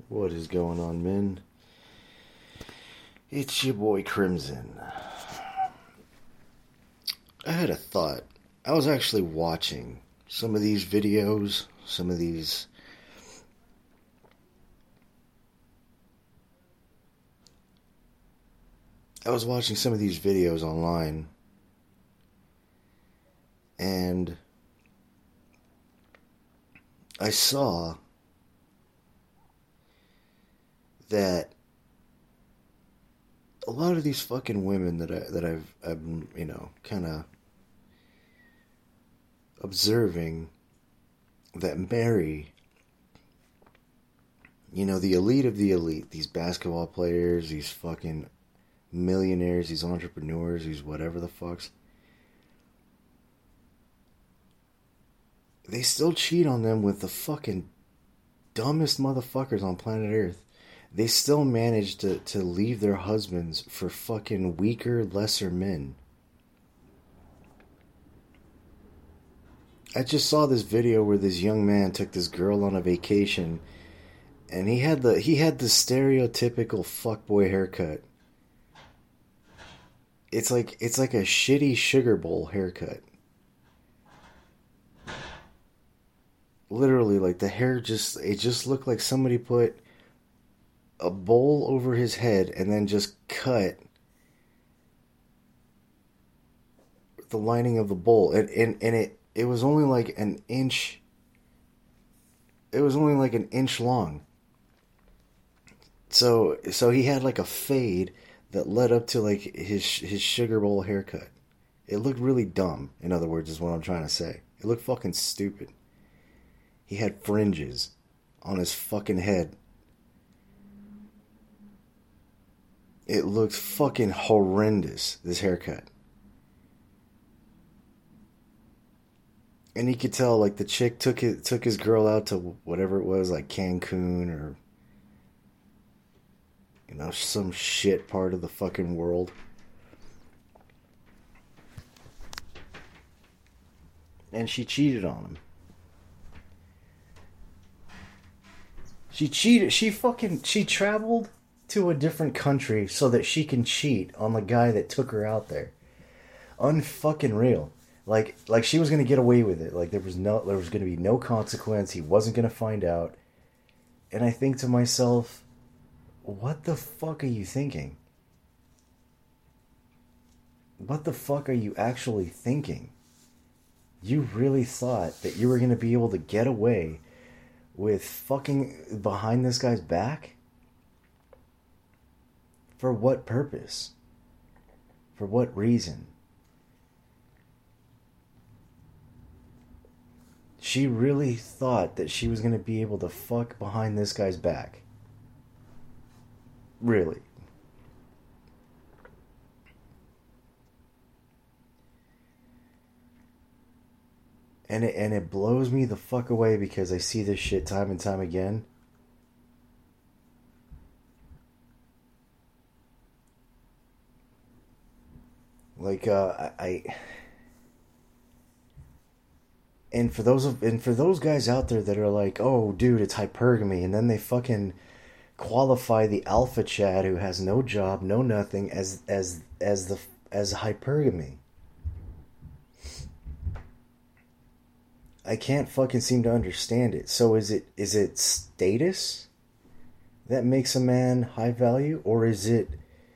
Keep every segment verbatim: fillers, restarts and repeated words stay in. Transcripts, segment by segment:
What is going on, men? It's your boy Crimson. I had a thought. I was actually watching some of these videos, some of these I was watching some of these videos online, and I saw that a lot of these fucking women that I that I've I've you know kind of observing that marry, you know, the elite of the elite, these basketball players, these fucking millionaires, these entrepreneurs, these whatever the fucks, they still cheat on them with the fucking dumbest motherfuckers on planet Earth. They still manage to, to leave their husbands for fucking weaker, lesser men. I just saw this video where this young man took this girl on a vacation, and he had the he had the stereotypical fuckboy haircut. It's like it's like a shitty sugar bowl haircut. Literally, like the hair just it just looked like somebody put a bowl over his head and then just cut the lining of the bowl, and and, and it it was only like an inch. It was only like an inch long. So so he had like a fade that led up to like his his sugar bowl haircut. It looked really dumb. In other words, is what I'm trying to say. It looked fucking stupid. He had fringes on his fucking head. It looked fucking horrendous, this haircut. And you could tell, like, the chick took it, took his girl out to whatever it was, like Cancun or, you know, some shit part of the fucking world. And she cheated on him. She cheated. She fucking, she traveled to a different country so that she can cheat on the guy that took her out there. Unfucking real. Like, like she was gonna get away with it. Like there was no, there was gonna be no consequence. He wasn't gonna find out. And I think to myself, what the fuck are you thinking? What the fuck are you actually thinking? You really thought that you were gonna be able to get away with fucking behind this guy's back? For what purpose? For what reason? She really thought that she was going to be able to fuck behind this guy's back. Really. And it, and it blows me the fuck away because I see this shit time and time again. Like, uh, I... I And for those of, and for those guys out there that are like, oh, dude, it's hypergamy, and then they fucking qualify the alpha Chad who has no job, no nothing, as as as the as hypergamy. I can't fucking seem to understand it. So is it is it status that makes a man high value, or is it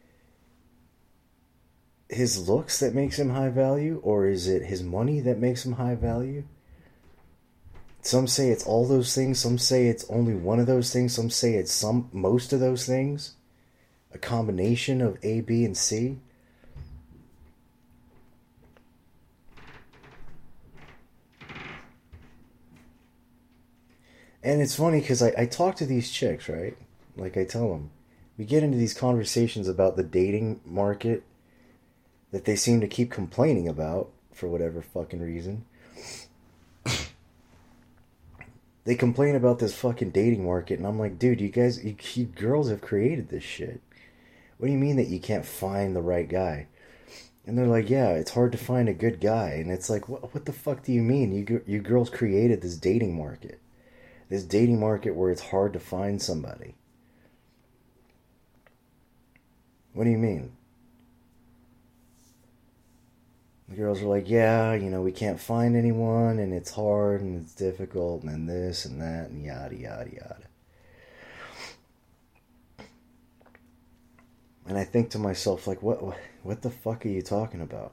his looks that makes him high value, or is it his money that makes him high value? Some say it's all those things. Some say it's only one of those things. Some say it's some most of those things. A combination of A, B, and C. And it's funny because I, I talk to these chicks, right? Like I tell them. We get into these conversations about the dating market that they seem to keep complaining about for whatever fucking reason. They complain about this fucking dating market, and I'm like, dude, you guys, you, you girls have created this shit. What do you mean that you can't find the right guy? And they're like, yeah, it's hard to find a good guy. And it's like, what, what the fuck do you mean? You you girls created this dating market. This dating market where it's hard to find somebody. What do you mean? The girls are like, yeah, you know, we can't find anyone, and it's hard, and it's difficult, and this, and that, and yada, yada, yada. And I think to myself, like, what, what the fuck are you talking about?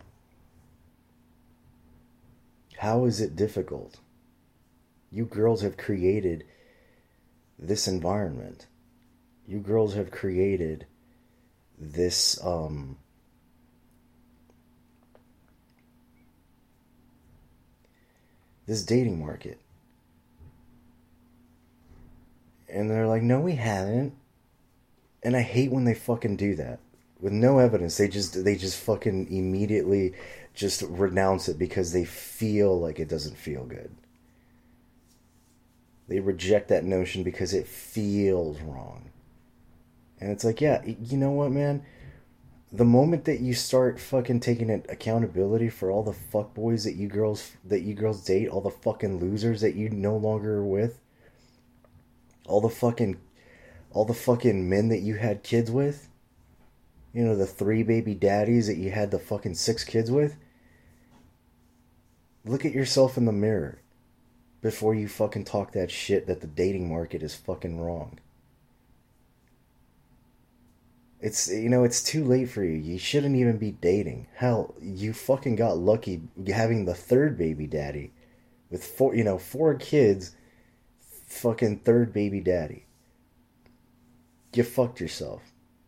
How is it difficult? You girls have created this environment. You girls have created this, um... this dating market. And they're like, no, we haven't. And I hate when they fucking do that. With no evidence, they just they just fucking immediately just renounce it because they feel like it doesn't feel good. They reject that notion because it feels wrong. And it's like, yeah, you know what, man? The moment that you start fucking taking accountability for all the fuckboys that you girls that you girls date, all the fucking losers that you no longer are with, all the fucking all the fucking men that you had kids with, you know, the three baby daddies that you had the fucking six kids with, look at yourself in the mirror before you fucking talk that shit that the dating market is fucking wrong. It's, you know, it's too late for you. You shouldn't even be dating. Hell, you fucking got lucky having the third baby daddy with four, you know, four kids, fucking third baby daddy. You fucked yourself.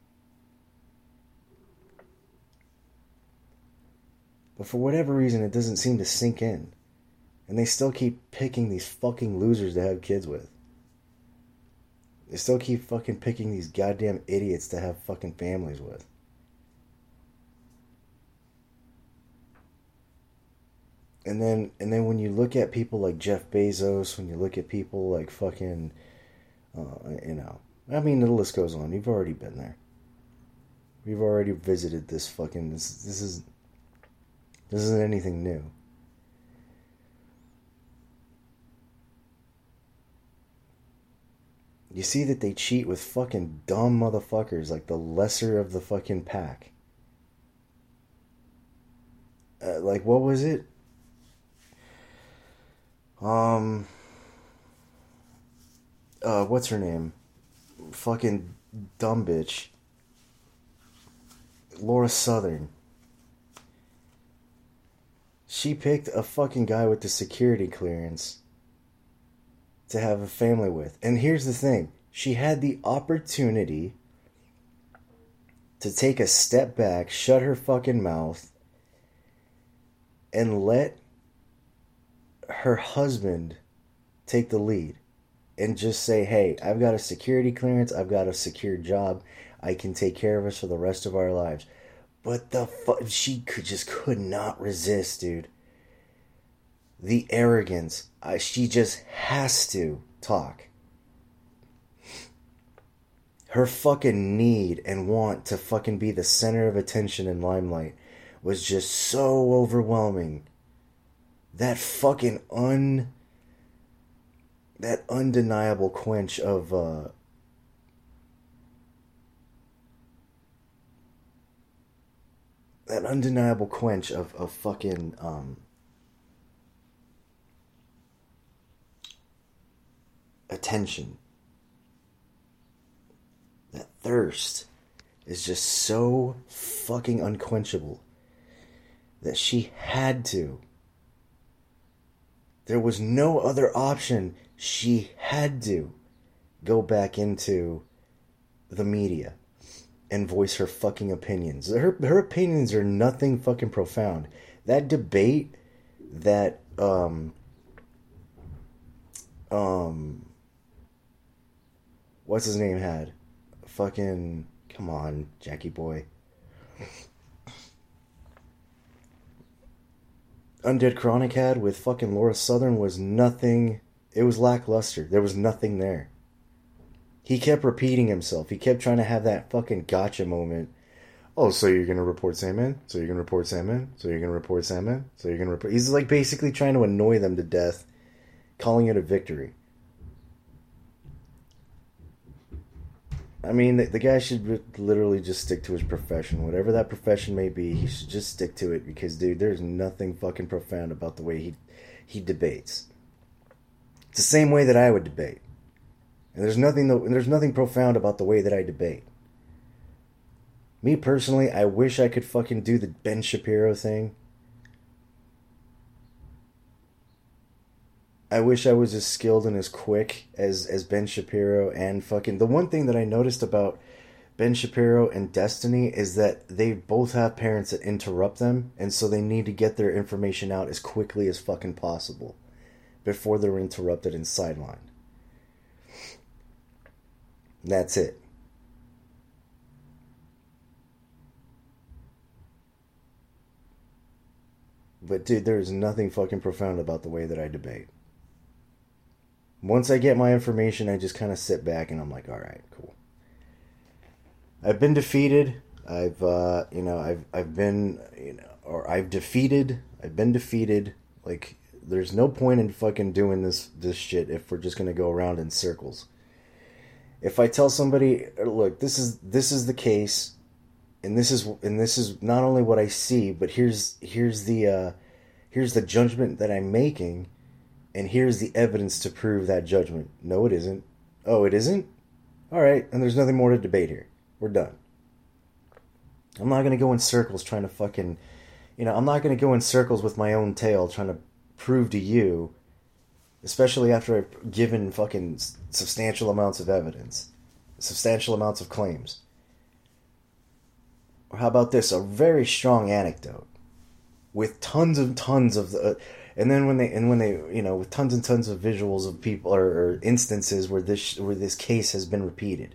But for whatever reason, it doesn't seem to sink in. And they still keep picking these fucking losers to have kids with. They still keep fucking picking these goddamn idiots to have fucking families with. And then, and then when you look at people like Jeff Bezos, when you look at people like fucking, uh, you know, I mean, the list goes on. You've already been there. We've already visited this fucking, this, this is, this isn't anything new. You see that they cheat with fucking dumb motherfuckers, like the lesser of the fucking pack. Uh, like, what was it? Um, uh, what's her name? Fucking dumb bitch. Laura Southern. She picked a fucking guy with the security clearance to have a family with. And here's the thing. She had the opportunity to take a step back, shut her fucking mouth, and let her husband take the lead. And just say, hey, I've got a security clearance, I've got a secure job, I can take care of us for the rest of our lives. But the fuck, she could just could not resist, dude. The arrogance. Uh, she just has to talk. Her fucking need and want to fucking be the center of attention and limelight was just so overwhelming. That fucking un... That undeniable quench of... Uh, that undeniable quench of, of fucking... Um, attention. That thirst is just so fucking unquenchable that she had to. There was no other option. She had to go back into the media and voice her fucking opinions. Her her opinions are nothing fucking profound. That debate that um um what's his name had? Fucking, come on, Jackie boy. Undead Chronic had with fucking Laura Southern was nothing. It was lackluster. There was nothing there. He kept repeating himself. He kept trying to have that fucking gotcha moment. Oh, so you're going to report Sandman? So you're going to report Sandman? So you're going to report Sandman? So you're going to report... He's like basically trying to annoy them to death, calling it a victory. I mean, the, the guy should literally just stick to his profession. Whatever that profession may be, he should just stick to it because, dude, there's nothing fucking profound about the way he he debates. It's the same way that I would debate. And there's nothing there's nothing profound about the way that I debate. Me personally, I wish I could fucking do the Ben Shapiro thing. I wish I was as skilled and as quick as, as Ben Shapiro and fucking... The one thing that I noticed about Ben Shapiro and Destiny is that they both have parents that interrupt them, and so they need to get their information out as quickly as fucking possible before they're interrupted and sidelined. That's it. But dude, there's nothing fucking profound about the way that I debate. Once I get my information, I just kind of sit back and I'm like, all right, cool. I've been defeated. I've, uh, you know, I've, I've been, you know, or I've defeated. I've been defeated. Like, there's no point in fucking doing this, this shit if we're just gonna go around in circles. If I tell somebody, look, this is, this is the case, and this is, and this is not only what I see, but here's, here's the, uh, here's the judgment that I'm making. And here's the evidence to prove that judgment. No, it isn't. Oh, it isn't? All right, and there's nothing more to debate here. We're done. I'm not going to go in circles trying to fucking... You know, I'm not going to go in circles with my own tail trying to prove to you, especially after I've given fucking substantial amounts of evidence, substantial amounts of claims. Or how about this? A very strong anecdote with tons and tons of... the. Uh, And then when they and when they you know with tons and tons of visuals of people or, or instances where this where this case has been repeated.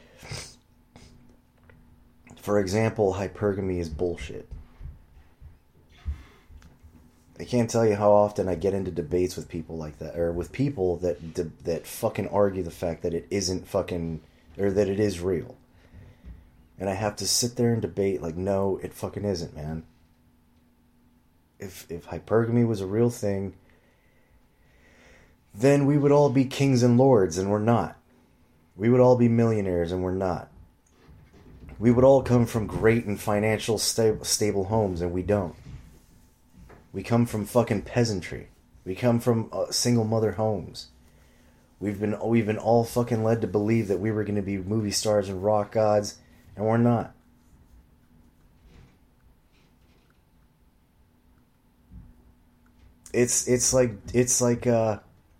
For example, hypergamy is bullshit. I can't tell you how often I get into debates with people like that, or with people that that fucking argue the fact that it isn't fucking, or that it is real. And I have to sit there and debate like, no, it fucking isn't, man. If if hypergamy was a real thing, then we would all be kings and lords, and we're not. We would all be millionaires, and we're not. We would all come from great and financial sta- stable homes, and we don't. We come from fucking peasantry. We come from uh, single mother homes. We've been we've been all fucking led to believe that we were going to be movie stars and rock gods, and we're not. It's it's like it's like uh,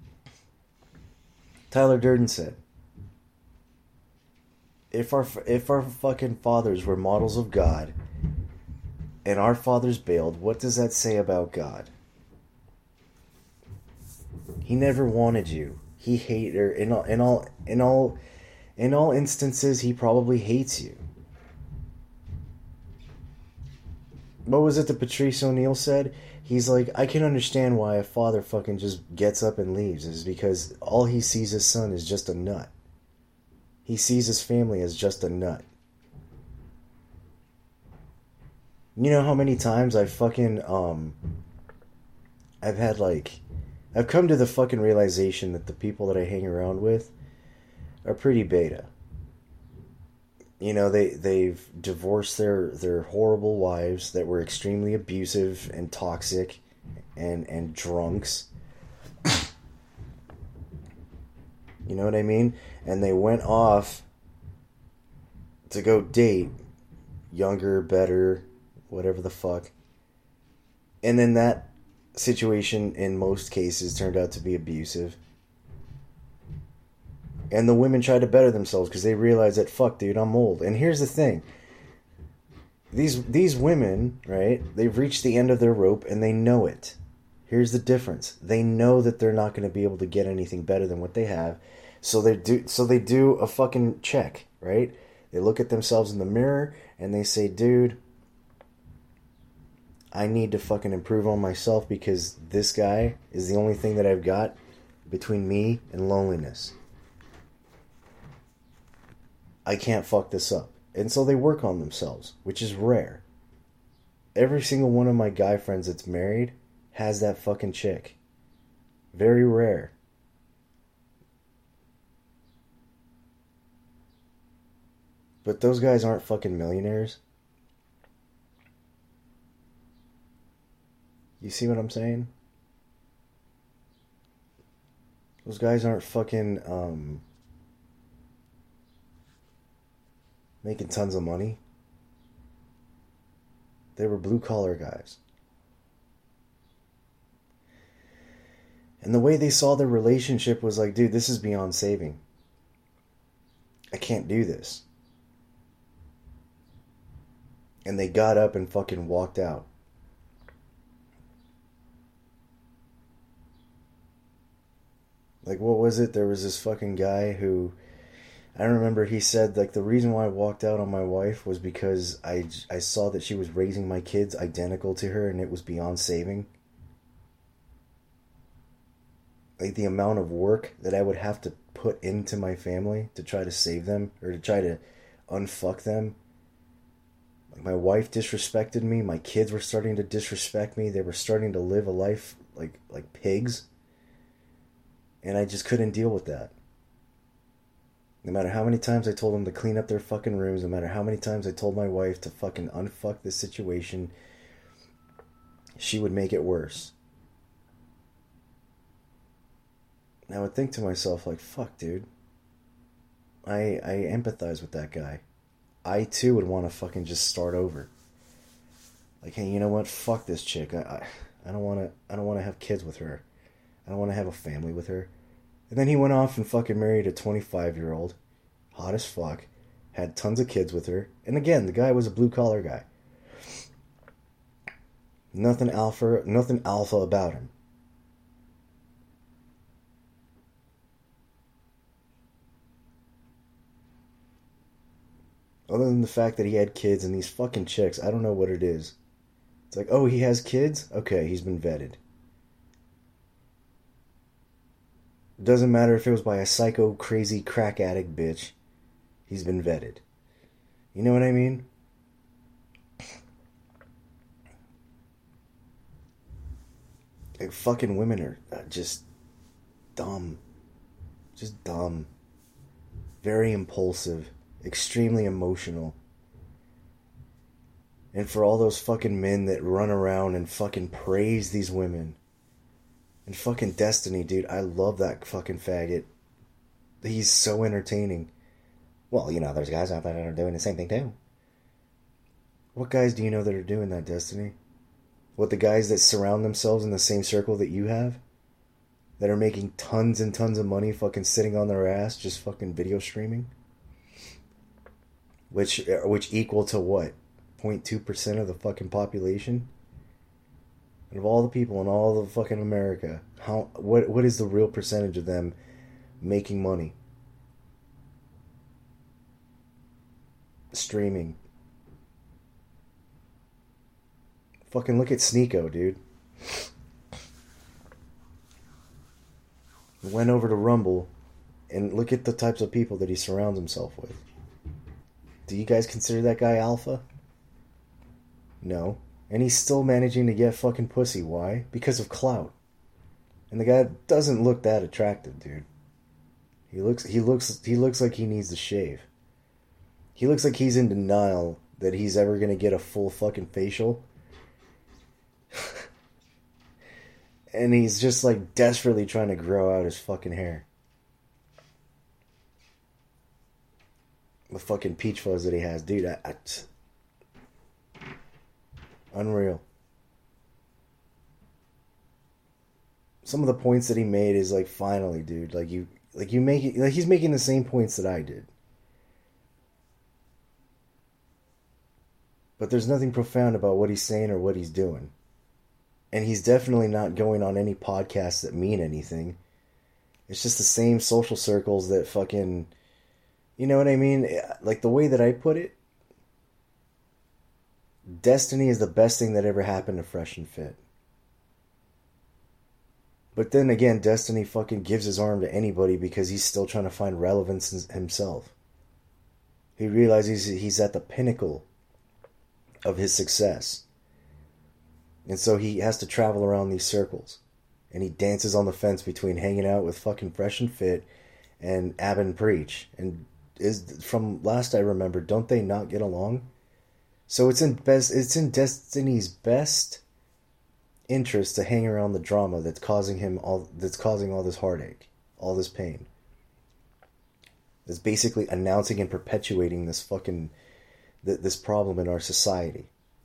Tyler Durden said. If our if our fucking fathers were models of God, and our fathers bailed, what does that say about God? He never wanted you. He hated, or in all in all in all in all instances, he probably hates you. What was it that Patrice O'Neal said? He's like, I can understand why a father fucking just gets up and leaves. Is because all he sees his son is just a nut. He sees his family as just a nut. You know how many times I fucking, um... I've had, like... I've come to the fucking realization that the people that I hang around with are pretty beta. You know, they, they've divorced their, their horrible wives that were extremely abusive and toxic and, and drunks. You know what I mean? And they went off to go date younger, better, whatever the fuck. And then that situation, in most cases, turned out to be abusive. And the women tried to better themselves because they realized that, fuck, dude, I'm old. And here's the thing. These these women, right, they've reached the end of their rope and they know it. Here's the difference. They know that they're not going to be able to get anything better than what they have. So they do so they do a fucking check, right? They look at themselves in the mirror and they say, dude, I need to fucking improve on myself because this guy is the only thing that I've got between me and loneliness. I can't fuck this up. And so they work on themselves, which is rare. Every single one of my guy friends that's married has that fucking chick. Very rare. But those guys aren't fucking millionaires. You see what I'm saying? Those guys aren't fucking um, making tons of money. They were blue collar guys. And the way they saw their relationship was like, dude, this is beyond saving. I can't do this. And they got up and fucking walked out. Like, what was it? There was this fucking guy who, I remember he said, like, the reason why I walked out on my wife was because I, I saw that she was raising my kids identical to her and it was beyond saving. Like, the amount of work that I would have to put into my family to try to save them or to try to unfuck them. Like, my wife disrespected me. My kids were starting to disrespect me. They were starting to live a life like like pigs. And I just couldn't deal with that. No matter how many times I told them to clean up their fucking rooms, no matter how many times I told my wife to fucking unfuck this situation, she would make it worse. And I would think to myself, like, fuck, dude. I I empathize with that guy. I, too, would want to fucking just start over. Like, hey, you know what? Fuck this chick. I I, I don't want to I don't want to have kids with her. I don't want to have a family with her. And then he went off and fucking married a twenty-five-year-old. Hot as fuck. Had tons of kids with her. And again, the guy was a blue-collar guy. Nothing alpha, nothing alpha about him. Other than the fact that he had kids and these fucking chicks, I don't know what it is. It's like, oh, he has kids? Okay, he's been vetted. It doesn't matter if it was by a psycho, crazy, crack addict bitch. He's been vetted. You know what I mean? Like, fucking women are uh, just dumb. Just dumb. Very impulsive. Extremely emotional. And for all those fucking men that run around and fucking praise these women. And fucking Destiny, dude. I love that fucking faggot. He's so entertaining. Well, you know, there's guys out there that are doing the same thing too. What guys do you know that are doing that, Destiny? What, the guys that surround themselves in the same circle that you have? That are making tons and tons of money fucking sitting on their ass just fucking video streaming? Which which equal to what? zero point two percent of the fucking population? And of all the people in all of fucking America, how what what is the real percentage of them making money? Streaming. Fucking look at Sneeko, dude. Went over to Rumble and look at the types of people that he surrounds himself with. Do you guys consider that guy alpha? No. And he's still managing to get fucking pussy. Why? Because of clout. And the guy doesn't look that attractive, dude. He looks he looks he looks like he needs to shave. He looks like he's in denial that he's ever gonna get a full fucking facial. And he's just like desperately trying to grow out his fucking hair. The fucking peach fuzz that he has, dude. I, I, unreal. Some of the points that he made is like, finally, dude. Like you, like you make it. Like he's making the same points that I did. But there's nothing profound about what he's saying or what he's doing. And he's definitely not going on any podcasts that mean anything. It's just the same social circles that fucking... You know what I mean? Like, the way that I put it, Destiny is the best thing that ever happened to Fresh and Fit. But then again, Destiny fucking gives his arm to anybody because he's still trying to find relevance in himself. He realizes he's at the pinnacle of his success. And so he has to travel around these circles. And he dances on the fence between hanging out with fucking Fresh and Fit and Ab and Preach. And is from last I remember, don't they not get along? So it's in best it's in Destiny's best interest to hang around the drama that's causing him all that's causing all this heartache, all this pain. That's basically announcing and perpetuating this fucking this problem in our society.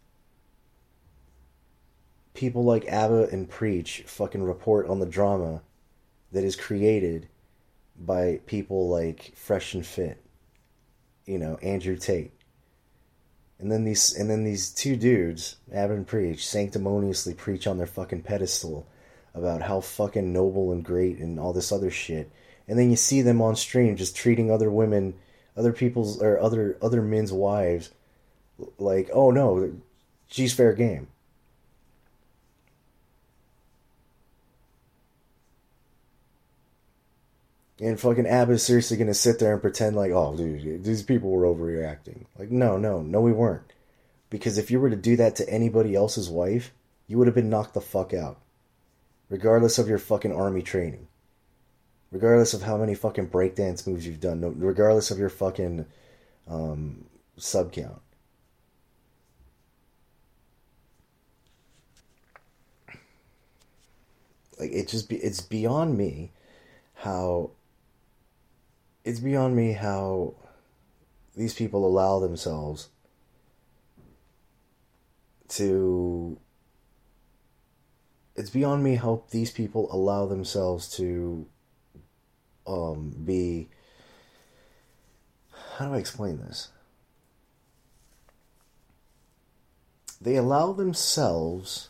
People like ABBA and Preach fucking report on the drama that is created by people like Fresh and Fit, you know, Andrew Tate. And then these and then these two dudes, ABBA and Preach, sanctimoniously preach on their fucking pedestal about how fucking noble and great and all this other shit. And then you see them on stream just treating other women, other people's or other other men's wives like, oh no, she's fair game. And fucking ABBA is seriously going to sit there and pretend like, oh, dude, these people were overreacting. Like, no, no, no, we weren't. Because if you were to do that to anybody else's wife, you would have been knocked the fuck out. Regardless of your fucking army training. Regardless of how many fucking breakdance moves you've done. Regardless of your fucking um, sub count. Like, it just be, it's beyond me how... It's beyond me how these people allow themselves to... It's beyond me how these people allow themselves to um, be... How do I explain this? They allow themselves...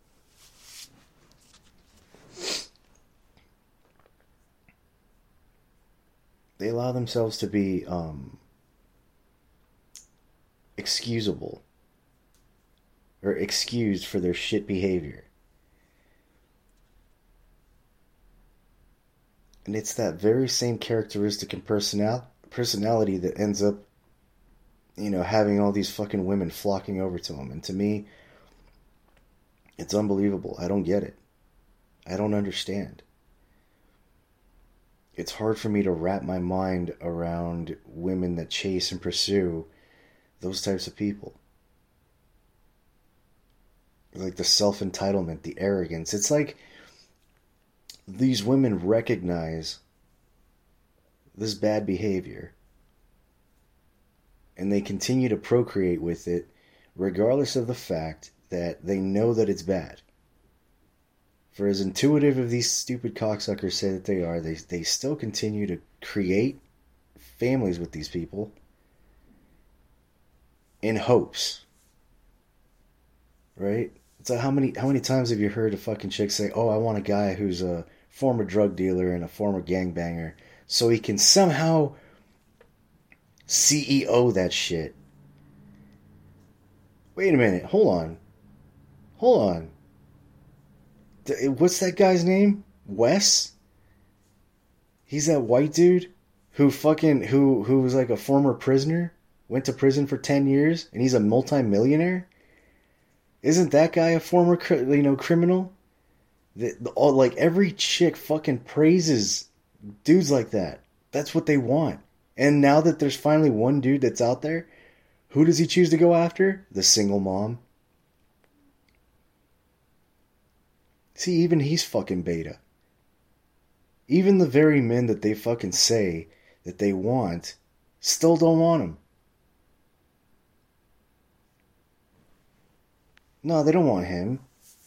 They allow themselves to be um, excusable or excused for their shit behavior. And it's that very same characteristic and personal personality that ends up, you know, having all these fucking women flocking over to him. And to me, it's unbelievable. I don't get it. I don't understand. It's hard for me to wrap my mind around women that chase and pursue those types of people. Like the self-entitlement, the arrogance. It's like these women recognize this bad behavior and they continue to procreate with it regardless of the fact that they know that it's bad. For as intuitive as these stupid cocksuckers say that they are, they they still continue to create families with these people in hopes. Right? It's like how many how many times have you heard a fucking chick say, "Oh, I want a guy who's a former drug dealer and a former gangbanger, so he can somehow C E O that shit." Wait a minute, hold on. Hold on. What's that guy's name? Wes? He's that white dude who fucking who who was like a former prisoner, went to prison for ten years, and he's a multi-millionaire? Isn't that guy a former you know criminal? The, the, all, like every chick fucking praises dudes like that. That's what they want. And now that there's finally one dude that's out there, who does he choose to go after? The single mom. See, even he's fucking beta. Even the very men that they fucking say that they want still don't want him. No, they don't want him.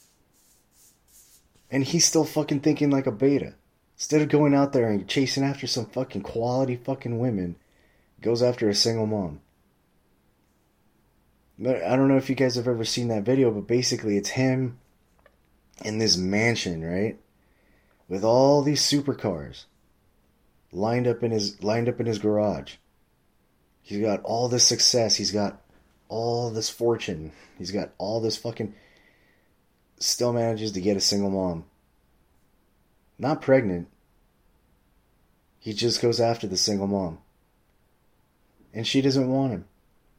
And he's still fucking thinking like a beta. Instead of going out there and chasing after some fucking quality fucking women, goes after a single mom. I don't know if you guys have ever seen that video, but basically it's him in this mansion, right? With all these supercars lined up in his lined up in his garage. He's got all this success, he's got all this fortune, he's got all this fucking still manages to get a single mom. Not pregnant. He just goes after the single mom. And she doesn't want him.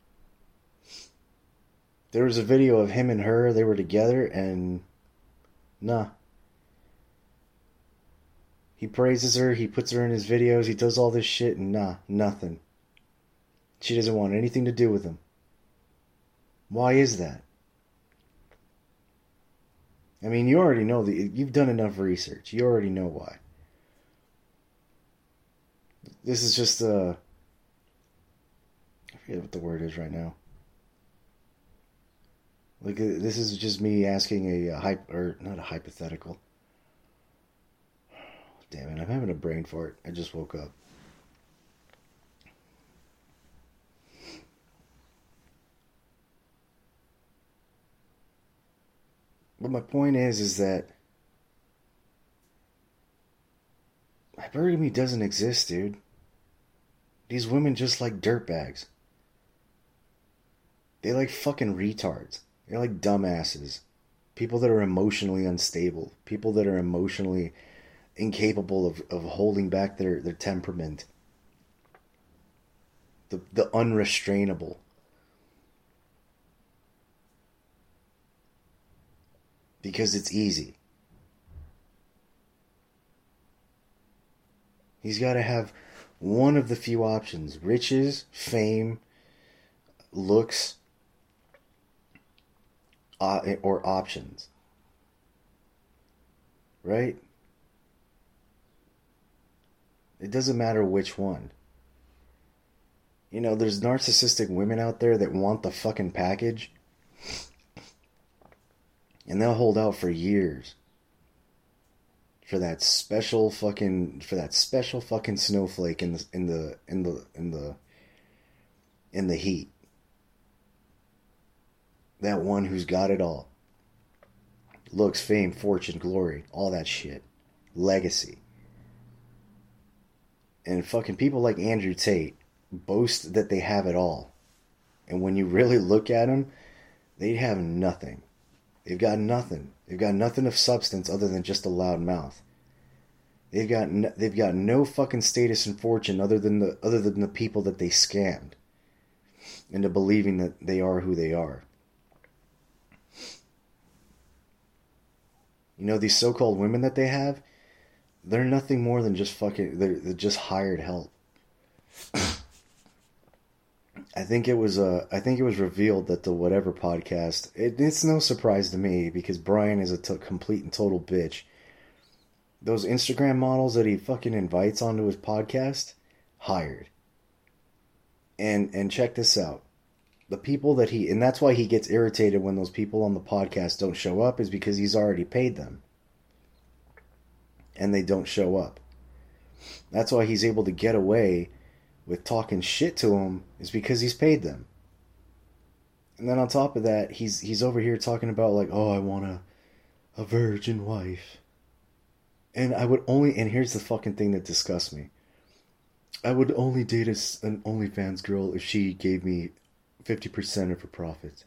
There was a video of him and her, they were together, and nah. He praises her, he puts her in his videos, he does all this shit, and nah, nothing. She doesn't want anything to do with him. Why is that? I mean, you already know that you've done enough research. You already know why. This is just a... I forget what the word is right now. Like, this is just me asking a, a hype, or not a hypothetical. Damn it, I'm having a brain fart. I just woke up. But my point is, is that hypergamy doesn't exist, dude. These women just like dirtbags. They like fucking retards. They're like dumbasses. People that are emotionally unstable. People that are emotionally incapable of, of holding back their, their temperament. The, the unrestrainable. Because it's easy. He's got to have one of the few options. Riches, fame, looks, uh, or options. Right? It doesn't matter which one. You know, there's narcissistic women out there that want the fucking package. And they'll hold out for years. For that special fucking for that special fucking snowflake in the in the in the in the in the heat. That one who's got it all. Looks, fame, fortune, glory, all that shit. Legacy. And fucking people like Andrew Tate boast that they have it all. And when you really look at them, they have nothing. They've got nothing. They've got nothing of substance other than just a loud mouth. They've got no, they've got no fucking status and fortune other than the other than the people that they scammed into believing that they are who they are. You know, these so-called women that they have, they're nothing more than just fucking they're, they're just hired help. I think it was uh, I think it was revealed that the whatever podcast, it, it's no surprise to me because Brian is a t- complete and total bitch. Those Instagram models that he fucking invites onto his podcast, hired. And and check this out. The people that he, and that's why he gets irritated when those people on the podcast don't show up, is because he's already paid them. And they don't show up. That's why he's able to get away with talking shit to them, is because he's paid them. And then on top of that, he's he's over here talking about like, oh, I want a, a virgin wife. And I would only, and here's the fucking thing that disgusts me. I would only date a, an OnlyFans girl if she gave me fifty percent of her profits.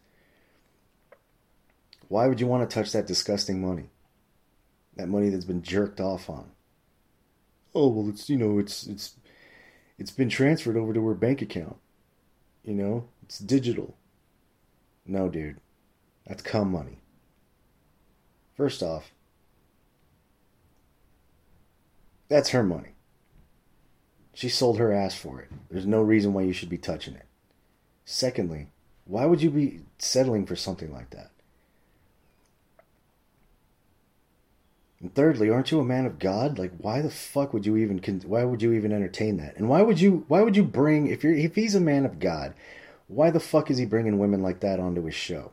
Why would you want to touch that disgusting money? That money that's been jerked off on. Oh, well, it's, you know, it's, it's, it's been transferred over to her bank account. You know, it's digital. No, dude. That's cum money. First off, that's her money. She sold her ass for it. There's no reason why you should be touching it. Secondly, why would you be settling for something like that? And thirdly, aren't you a man of God? Like, why the fuck would you even why would you even entertain that? And why would you why would you bring, if you're if he's a man of God, why the fuck is he bringing women like that onto his show?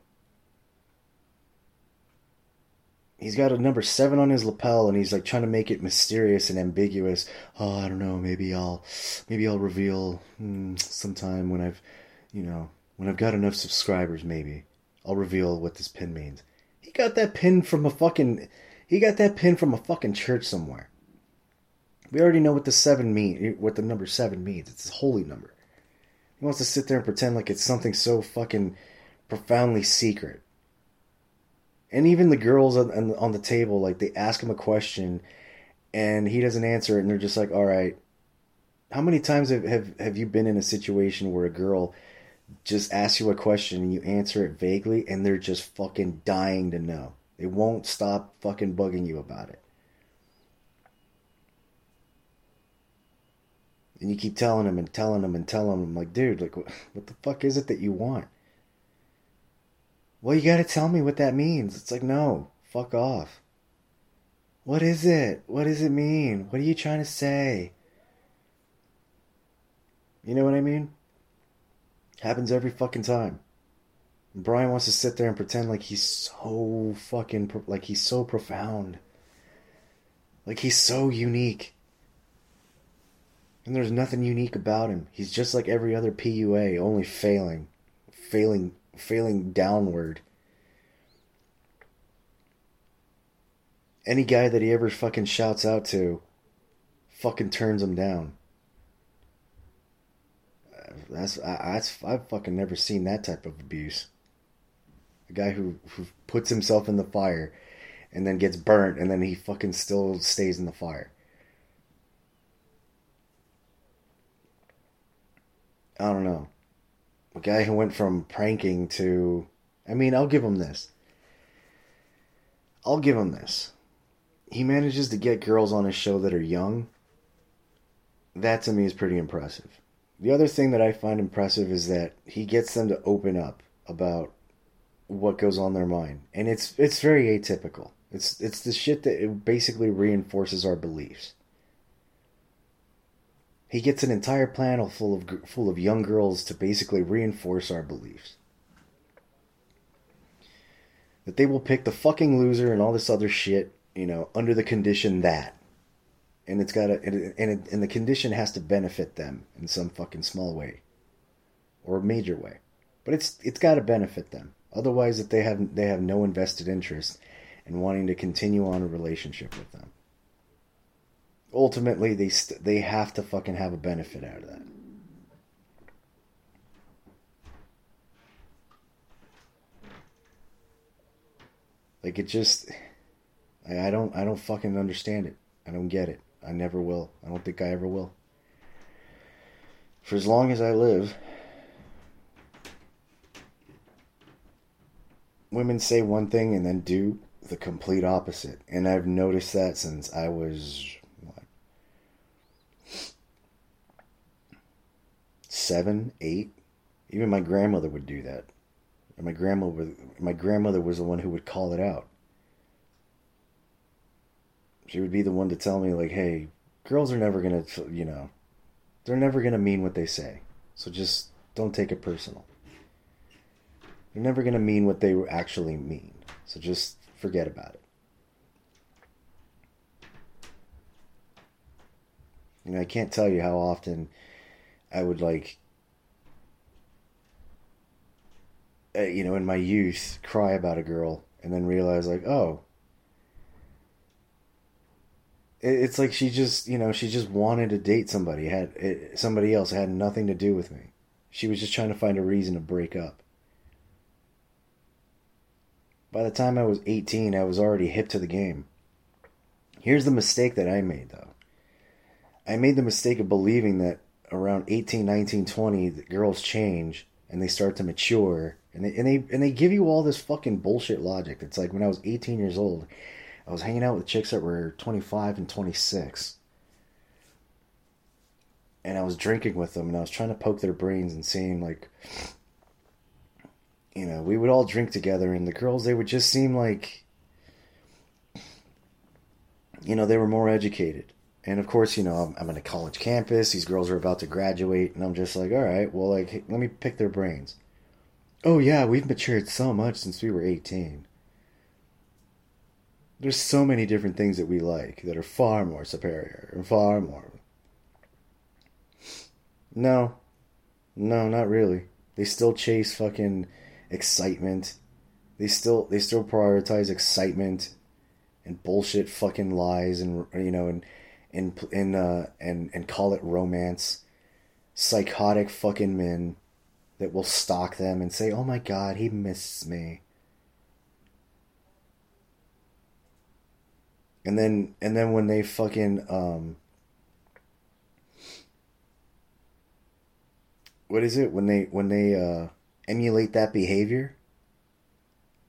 He's got a number seven on his lapel, and he's like trying to make it mysterious and ambiguous. Oh, I don't know. Maybe I'll, maybe I'll reveal hmm, sometime when I've, you know, when I've got enough subscribers. Maybe I'll reveal what this pin means. He got that pin from a fucking, he got that pin from a fucking church somewhere. We already know what the seven mean, what the number seven means. It's a holy number. He wants to sit there and pretend like it's something so fucking profoundly secret. And even the girls on, on the table, like, they ask him a question, and he doesn't answer it, and they're just like, all right. How many times have, have, have you been in a situation where a girl just asks you a question, and you answer it vaguely, and they're just fucking dying to know? They won't stop fucking bugging you about it. And you keep telling him and telling him and telling him, like, dude, like, what, what the fuck is it that you want? Well, you gotta tell me what that means. It's like, no, fuck off. What is it? What does it mean? What are you trying to say? You know what I mean? Happens every fucking time. Brian wants to sit there and pretend like he's so fucking, like he's so profound. Like he's so unique. And there's nothing unique about him. He's just like every other P U A, only failing. Failing, failing downward. Any guy that he ever fucking shouts out to fucking turns him down. That's, I, that's, I've fucking never seen that type of abuse. A guy who, who puts himself in the fire and then gets burnt and then he fucking still stays in the fire. I don't know. A guy who went from pranking to... I mean, I'll give him this. I'll give him this. He manages to get girls on his show that are young. That to me is pretty impressive. The other thing that I find impressive is that he gets them to open up about what goes on their mind. And it's it's very atypical. It's it's the shit that it basically reinforces our beliefs. He gets an entire panel full of full of young girls to basically reinforce our beliefs. That they will pick the fucking loser and all this other shit, you know, under the condition that. And it's got to, and, it, and the condition has to benefit them in some fucking small way. Or a major way. But it's it's got to benefit them. Otherwise, that they have they have no invested interest in wanting to continue on a relationship with them. Ultimately, they st- they have to fucking have a benefit out of that. Like it just, I, I don't I don't fucking understand it. I don't get it. I never will. I don't think I ever will. For as long as I live, women say one thing and then do the complete opposite. And I've noticed that since I was, what, seven, eight. Even my grandmother would do that. And my grandmother, my grandmother was the one who would call it out. She would be the one to tell me, like, hey, girls are never going to, you know, they're never going to mean what they say. So just don't take it personal. They're never going to mean what they actually mean. So just forget about it. You know, I can't tell you how often I would, like, uh, you know, in my youth, cry about a girl and then realize, like, oh, it's like she just, you know, she just wanted to date somebody. Had it, somebody else. It had nothing to do with me. She was just trying to find a reason to break up. By the time I was eighteen, I was already hip to the game. Here's the mistake that I made, though. I made the mistake of believing that around eighteen, nineteen, twenty, the girls change and they start to mature. And they, and they, and they give you all this fucking bullshit logic. It's like when I was eighteen years old, I was hanging out with chicks that were twenty-five and twenty-six. And I was drinking with them and I was trying to poke their brains and seeing, like, you know, we would all drink together and the girls, they would just seem like, you know, they were more educated. And of course, you know, I'm, I'm on a college campus, these girls are about to graduate, and I'm just like, all right, well, like, let me pick their brains. Oh yeah, we've matured so much since we were eighteen. There's so many different things that we like that are far more superior and far more. No. No, not really. They still chase fucking excitement. They still they still prioritize excitement and bullshit fucking lies and, you know, and and and uh and and call it romance. Psychotic fucking men that will stalk them and say, "Oh my God, he misses me." And then, and then when they fucking, um, what is it? When they, when they, uh, emulate that behavior,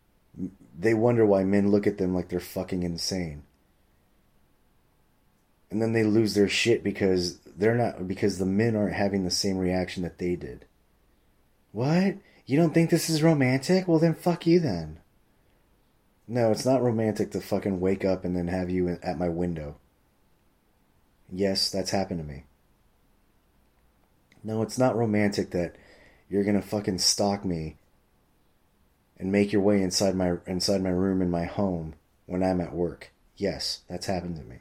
they wonder why men look at them like they're fucking insane. And then they lose their shit because they're not, because the men aren't having the same reaction that they did. What? You don't think this is romantic? Well, then fuck you then. No, it's not romantic to fucking wake up and then have you at my window. Yes, that's happened to me. No, it's not romantic that you're gonna fucking stalk me and make your way inside my inside my room in my home when I'm at work. Yes, that's happened to me.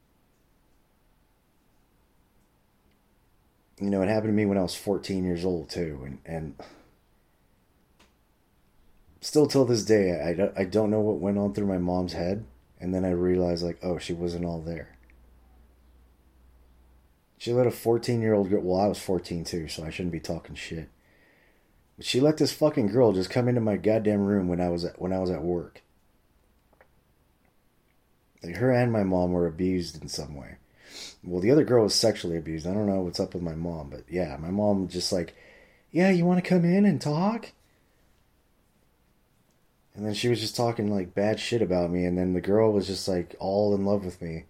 You know, it happened to me when I was fourteen years old too, and and still till this day, I don't, I don't know what went on through my mom's head, and then I realized, like, oh, she wasn't all there. She let a fourteen-year-old girl, well, I was fourteen too, so I shouldn't be talking shit. But she let this fucking girl just come into my goddamn room when I was at, when I was at work. Like, her and my mom were abused in some way. Well, the other girl was sexually abused. I don't know what's up with my mom, but yeah, my mom just like, yeah, you want to come in and talk? And then she was just talking like bad shit about me, and then the girl was just like all in love with me.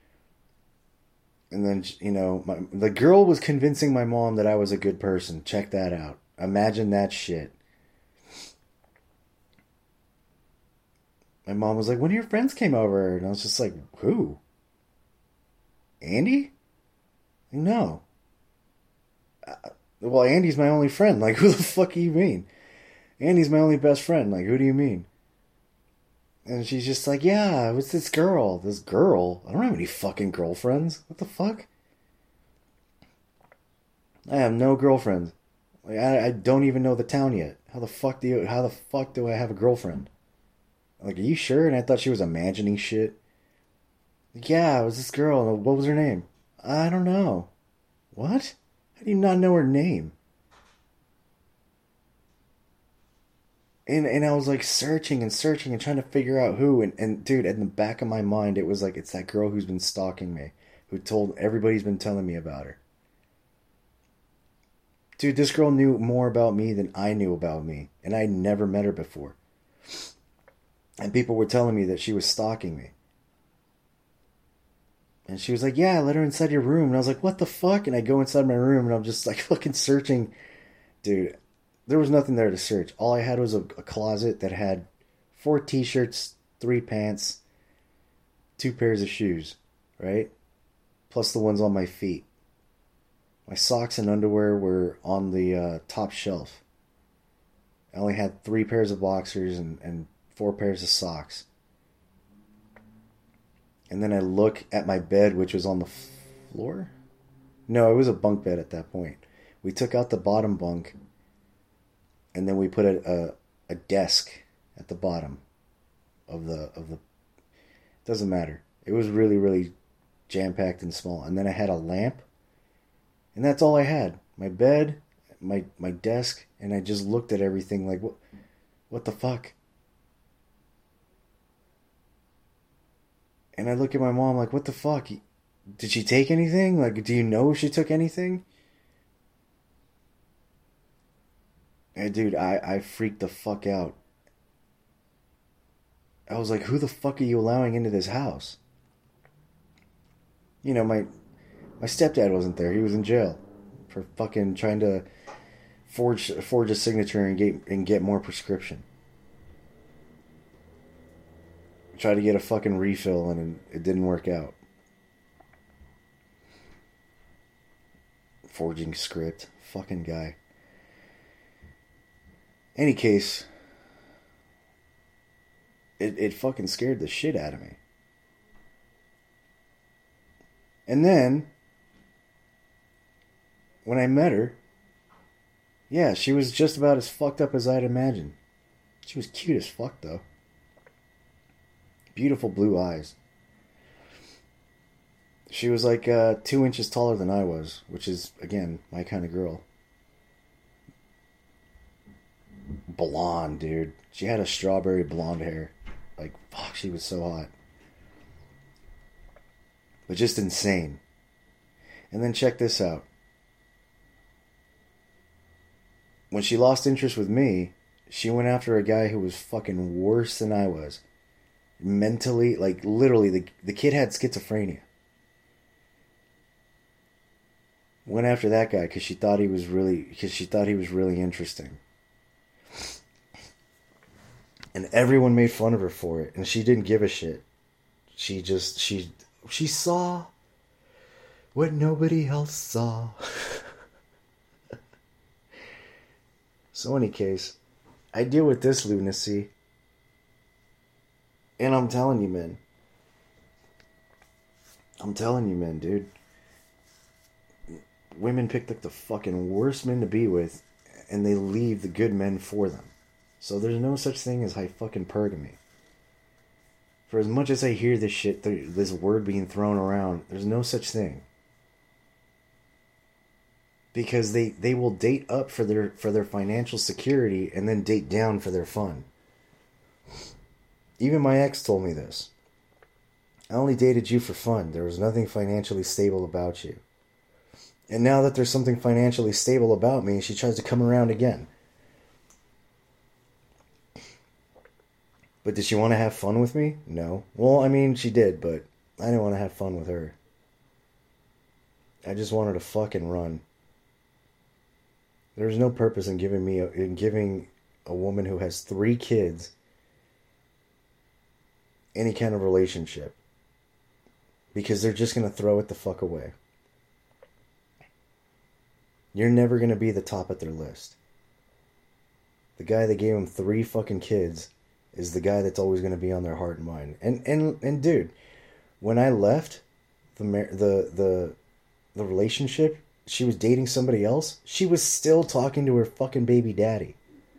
And then, you know, my, the girl was convincing my mom that I was a good person. Check that out. Imagine that shit. My mom was like, one of your friends came over. And I was just like, who? Andy? No. Uh, well, Andy's my only friend. Like, who the fuck do you mean? Andy's my only best friend. Like, who do you mean? And she's just like, yeah, what's this girl? This girl? I don't have any fucking girlfriends. What the fuck? I have no girlfriends. Like, I, I don't even know the town yet. How the fuck do you, how the fuck do I have a girlfriend? Like, are you sure? And I thought she was imagining shit. Like, yeah, it was this girl. What was her name? I don't know. What? How do you not know her name? And and I was like searching and searching and trying to figure out who. And, and dude, in the back of my mind, it was like, it's that girl who's been stalking me. Who told, everybody's been telling me about her. Dude, this girl knew more about me than I knew about me. And I never met her before. And people were telling me that she was stalking me. And she was like, yeah, let her inside your room. And I was like, what the fuck? And I go inside my room and I'm just like fucking searching. Dude, there was nothing there to search. All I had was a, a closet that had four t-shirts, three pants, two pairs of shoes, right? Plus the ones on my feet. My socks and underwear were on the uh, top shelf. I only had three pairs of boxers and, and four pairs of socks. And then I look at my bed, which was on the floor? No, it was a bunk bed at that point. We took out the bottom bunk, and then we put a, a, a desk at the bottom of the of the. Doesn't matter. It was really, really jam-packed and small. And then I had a lamp, and that's all I had. My bed, my my desk, and I just looked at everything like, what, what the fuck? And I look at my mom like, what the fuck? Did she take anything? Like, do you know if she took anything? And dude, I, I freaked the fuck out. I was like, who the fuck are you allowing into this house? You know, my my stepdad wasn't there. He was in jail for fucking trying to forge forge a signature and get and get more prescription. Tried to get a fucking refill and it didn't work out. Forging script. Fucking guy. Any case, it, it fucking scared the shit out of me. And then, when I met her, yeah, she was just about as fucked up as I'd imagined. She was cute as fuck, though. Beautiful blue eyes. She was like uh, two inches taller than I was, which is, again, my kind of girl. Blonde, dude. She had a strawberry blonde hair. Like, fuck, she was so hot. But just insane. And then check this out. When she lost interest with me, she went after a guy who was fucking worse than I was. Mentally, like, literally, the, the kid had schizophrenia. Went after that guy because she thought he was really because she thought he was really interesting. And everyone made fun of her for it, and she didn't give a shit. She just she she saw what nobody else saw. So any case, I deal with this lunacy, and I'm telling you, man. I'm telling you, man, dude. Women pick like the fucking worst men to be with, and they leave the good men for them. So there's no such thing as high fucking pergamy. For as much as I hear this shit, this word being thrown around, there's no such thing. Because they, they will date up for their for their financial security and then date down for their fun. Even my ex told me this. I only dated you for fun. There was nothing financially stable about you. And now that there's something financially stable about me, she tries to come around again. But did she want to have fun with me? No. Well, I mean, she did, but I didn't want to have fun with her. I just wanted to fucking run. There's no purpose in giving me a, in giving a woman who has three kids any kind of relationship. Because they're just going to throw it the fuck away. You're never going to be the top at their list. The guy that gave them three fucking kids is the guy that's always going to be on their heart and mind. And and and dude, when I left the the the the relationship, she was dating somebody else. She was still talking to her fucking baby daddy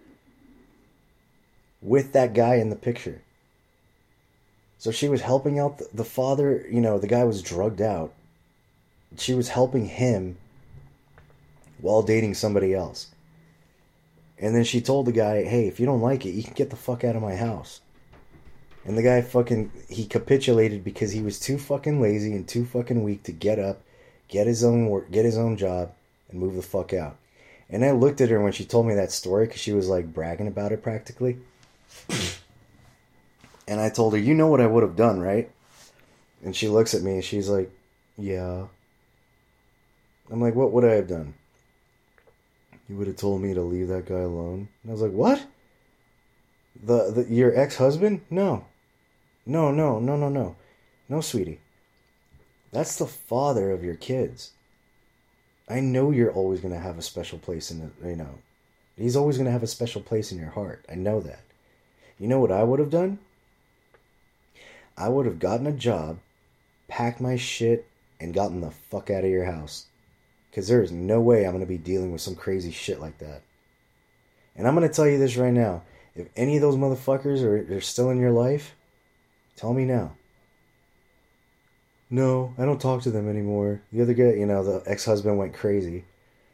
with that guy in the picture. So she was helping out the, the father. You know, the guy was drugged out. She was helping him while dating somebody else. And then she told the guy, hey, if you don't like it, you can get the fuck out of my house. And the guy fucking, he capitulated because he was too fucking lazy and too fucking weak to get up, get his own work, get his own job, and move the fuck out. And I looked at her when she told me that story, because she was like bragging about it practically. And I told her, you know what I would have done, right? And she looks at me and she's like, yeah. I'm like, what would I have done? You would have told me to leave that guy alone. And I was like, what? The, the your ex-husband? No. No, no, no, no, no. No, sweetie. That's the father of your kids. I know you're always going to have a special place in the, you know. He's always going to have a special place in your heart. I know that. You know what I would have done? I would have gotten a job, packed my shit, and gotten the fuck out of your house. Because there is no way I'm going to be dealing with some crazy shit like that. And I'm going to tell you this right now. If any of those motherfuckers are, are still in your life, tell me now. No, I don't talk to them anymore. The other guy, you know, the ex-husband went crazy.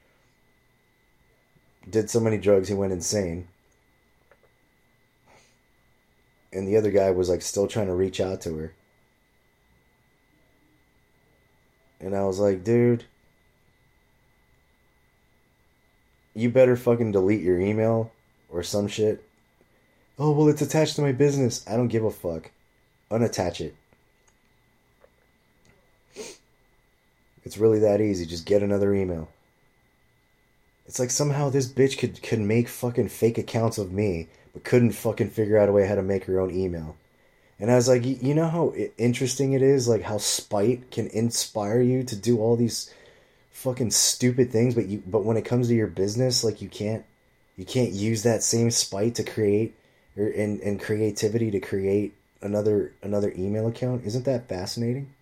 Did so many drugs he went insane. And the other guy was like still trying to reach out to her. And I was like, dude, you better fucking delete your email or some shit. Oh, well, it's attached to my business. I don't give a fuck. Unattach it. It's really that easy. Just get another email. It's like somehow this bitch could, could make fucking fake accounts of me, but couldn't fucking figure out a way how to make her own email. And I was like, you know how interesting it is? Like how spite can inspire you to do all these fucking stupid things, but you but when it comes to your business, like you can't you can't use that same spite to create or and, and creativity to create another another email account. Isn't that fascinating?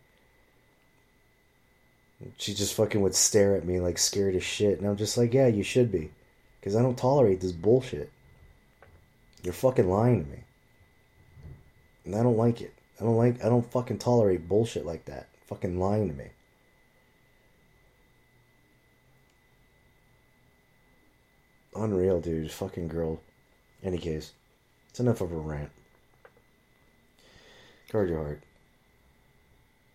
She just fucking would stare at me like scared as shit, and I'm just like, yeah, you should be, because I don't tolerate this bullshit. You're fucking lying to me, and I don't like it. I don't like I don't fucking tolerate bullshit like that. Fucking lying to me. Unreal, dude. Fucking girl. Any case, it's enough of a rant. Guard your heart.